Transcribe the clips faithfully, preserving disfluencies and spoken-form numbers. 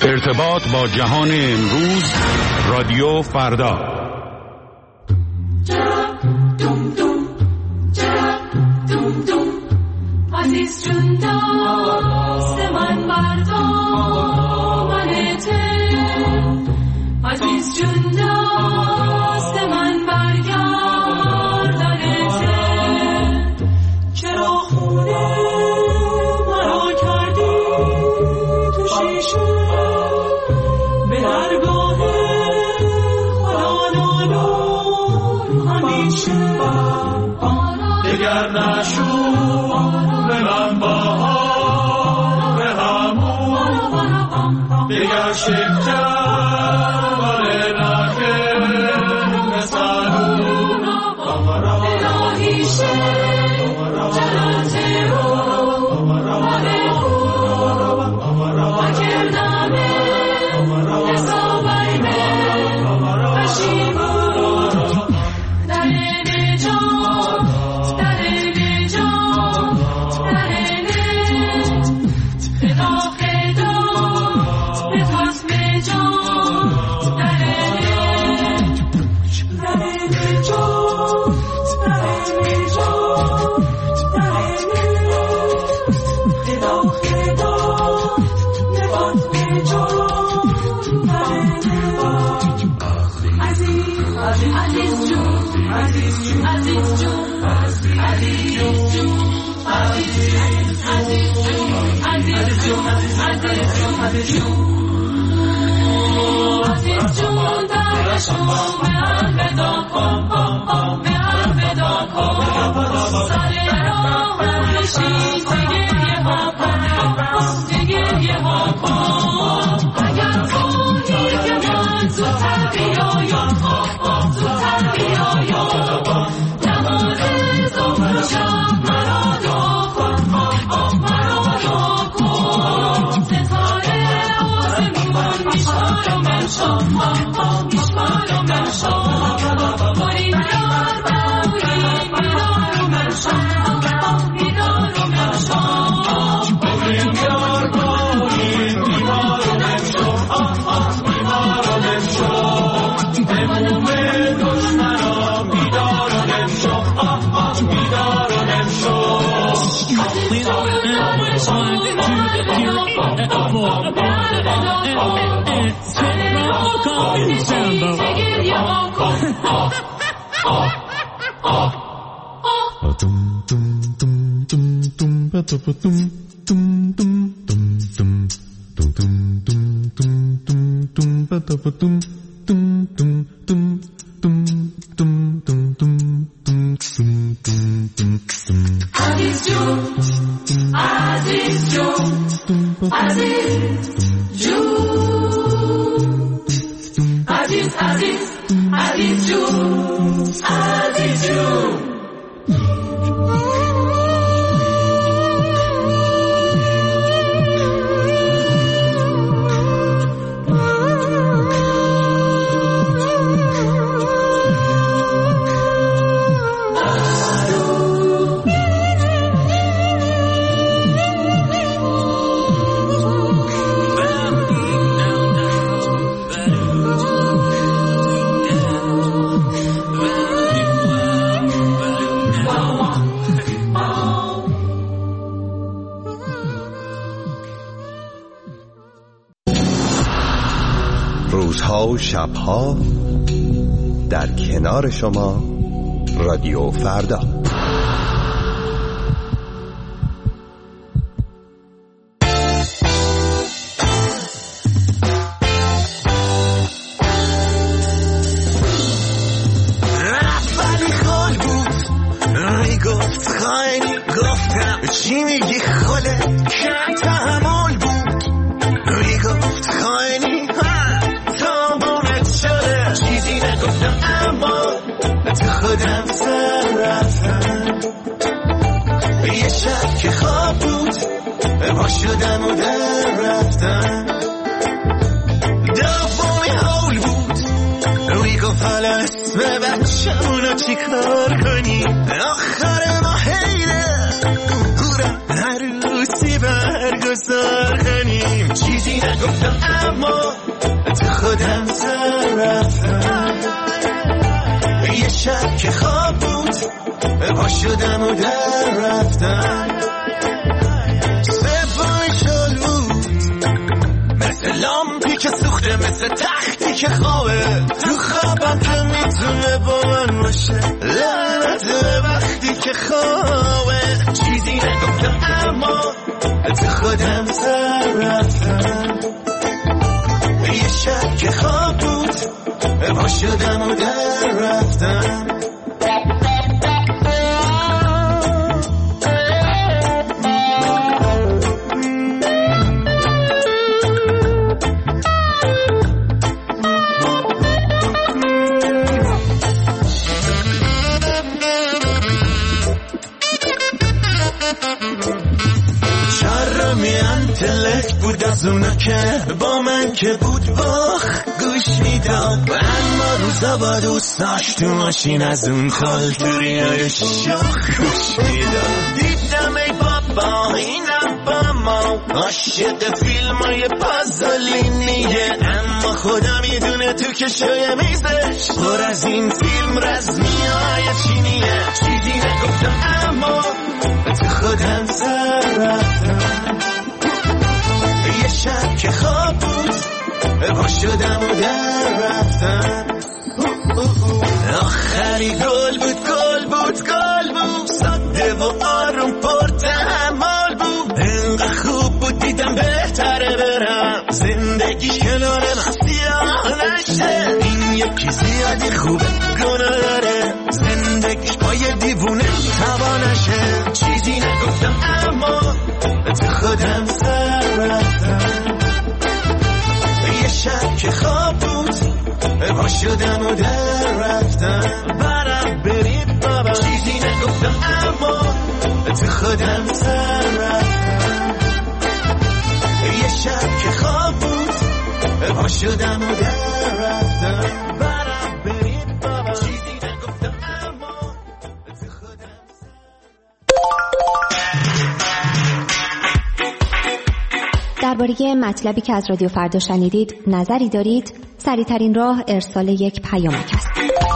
ارتباط با جهان امروز، رادیو فردا. عزیز جون دست من بردامنته، عزیز جون دست من برگردنته، چرا خونه مرا کردی تو شیشه، به درگاه خدا نالون همیشه، دگر نشون به من بهار به همون، دگر شکر بله نکه مثلون، الهی شکر جلت رو بله خون و کردمه حسابی به پشیمون، در نجات در نجات در نجات خدا خدا به تصم جات، در نجات در نجات در نجات در نجات خدا خدا به تصم جات، در نجات عزیز عزیز جون عزیز جون عزیز جون عزیز جون عزیز جون عزیز جون عزیز جون عزیز جون در شما به هم بدا کن، به هم بدا کن، سر راه هم بشین تگریه ها کن، تگریه ها کن، اگر خواهی که من زودتر بیایم، زودتر بیایم، نماز صبح و شب مرا دعا کن، مرا دعا کن، ستاره آسمون میشمار و منشان، میشمار و منشان، برین یار بورین بیدار و منشان، بیدار و منشان، برین یار بورین بیدار و منشان، بیدار و منشان، اموم دشمنان بیدار و منشان، بیدار و منشان. Aziz Jun, Aziz Jun, Aziz Jun, Aziz Aziz Aziz Jun, Aziz Jun. روزها و شبها در کنار شما، رادیو فردا. رفتی خال بود میگفت خیلی گفتم چی میگی خاله کم تحمل بود میگفت خیلی چیزی نگفتم اما تو خودم سر رفتم، یه شب که خواب بود پا شدم و در رفتم، دومی حول بود میگفت حالا اسم بچه‌مونو چی کار کنی، آخر ما حیله هورم عروسی برگزار کنیم، چیزی نگفتم اما تو خودم رفتم. یه شب که خواب بود پا شدم و در رفتم. سبای شل بود مثل لامپی که سوخته، مثل تختی که خوابه تو خوابم که میتونه با من باشه. لعنت وقتی که خوابه چیزی نگفتم اما تو خودم رفتم. یه شب که خواب بود پا شدم و در رفتم. تلک بود از اونا که با من که بود باخ گوش میداد، اما روزا با دوستاش تو ماشین از اون خالتوری های شاخ گوش میداد. دیدم ای بابا اینم با ما عاشق فیلم های پازلینیه، اما خدا میدونه تو که شوی میزش پر از این فیلم رزمی های چینیه. چیزی نگفتم اما تو خودم سر رفتم. یه شب که خواب بود پا شدم و در رفتم. آخری گل بود گل بود گل بود ساده و آروم پر تحمل بود. اینقدر خوب بود دیدم بهتره برم زندگی کنار من سیاه نشه. این یکی زیادی خوبه گناه داره زندگیش با یه دیوونه توانشه. چیزی نگفتم اما تو خودم سر رفتم. یه شب که خواب بود پا شدم و در رفتم. برم بریم بابا چیزی نگفتم اما تو خودم سر رفتم. یه شب که خواب بود پا شدم و در رفتم. برم بریم بابا چیزی نگفتم اما تو خودم سر درباره مطلبی که از رادیو فردا شنیدید نظری دارید؟ سریع‌ترین راه ارسال یک پیامک است.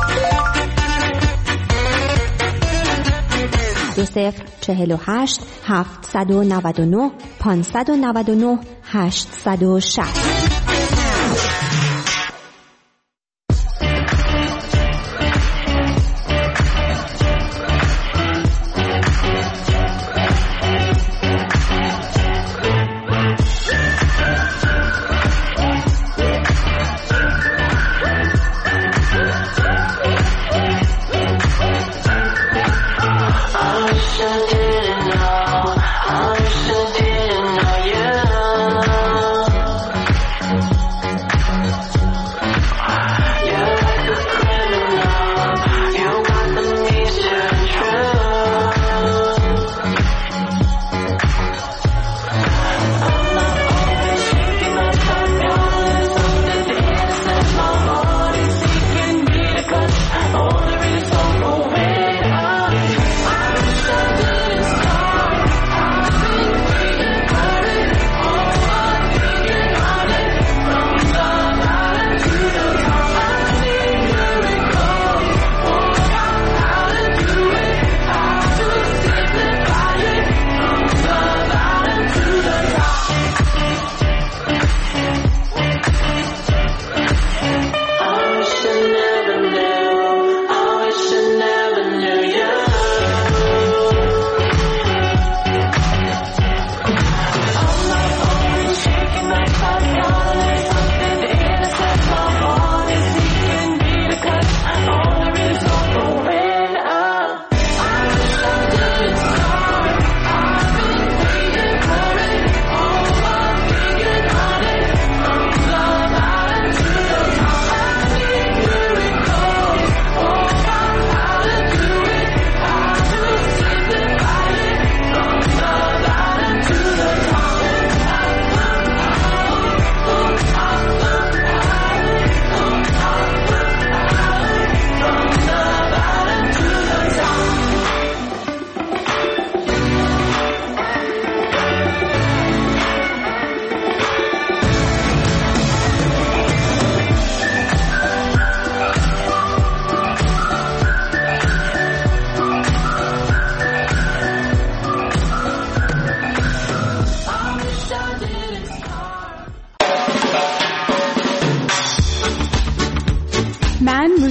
دو صفر چهل و هشت هفتصد و نود و نه پانصد و نود و نه هشتصد و شصت.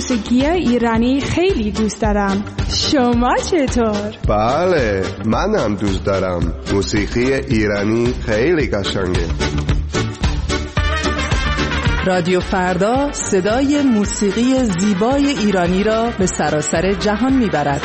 موسیقی ایرانی خیلی دوست دارم. شما چطور؟ بله، منم دوست دارم. موسیقی ایرانی خیلی قشنگه. رادیو فردا صدای موسیقی زیبای ایرانی را به سراسر جهان میبرد.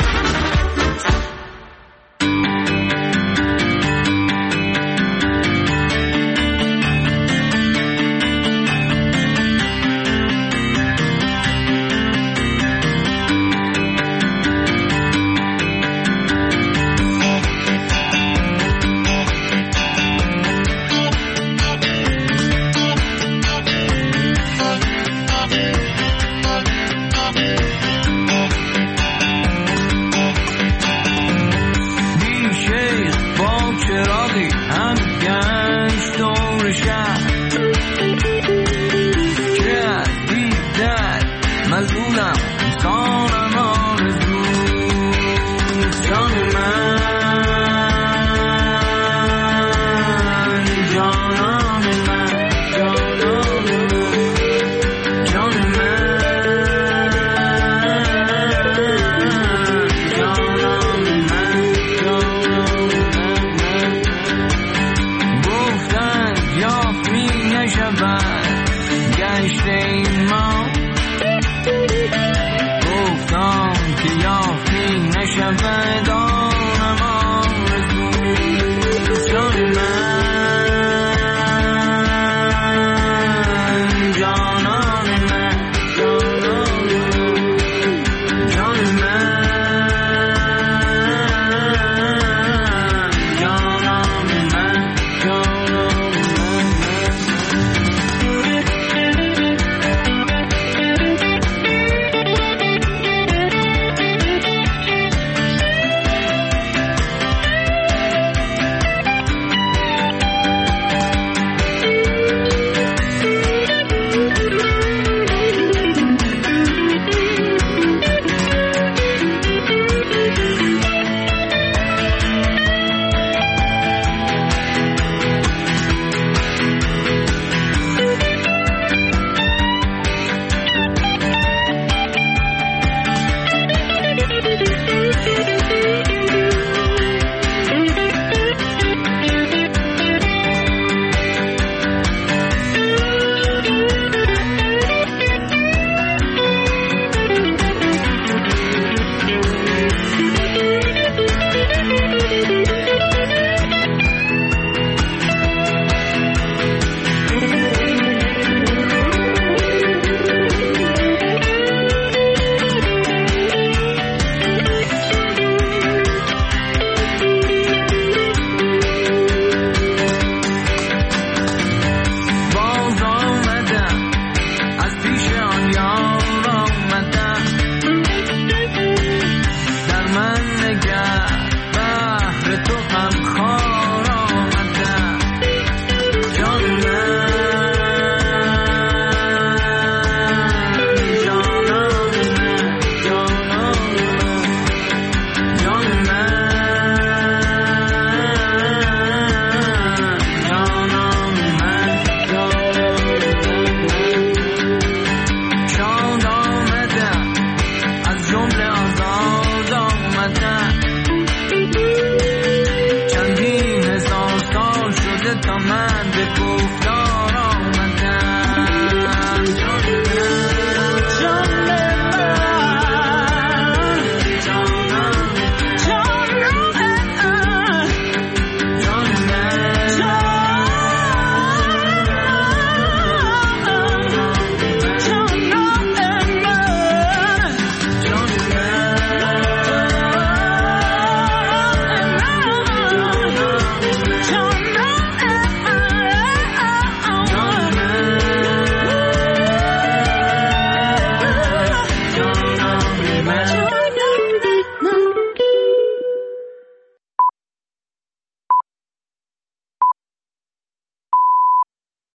تا من به گفتم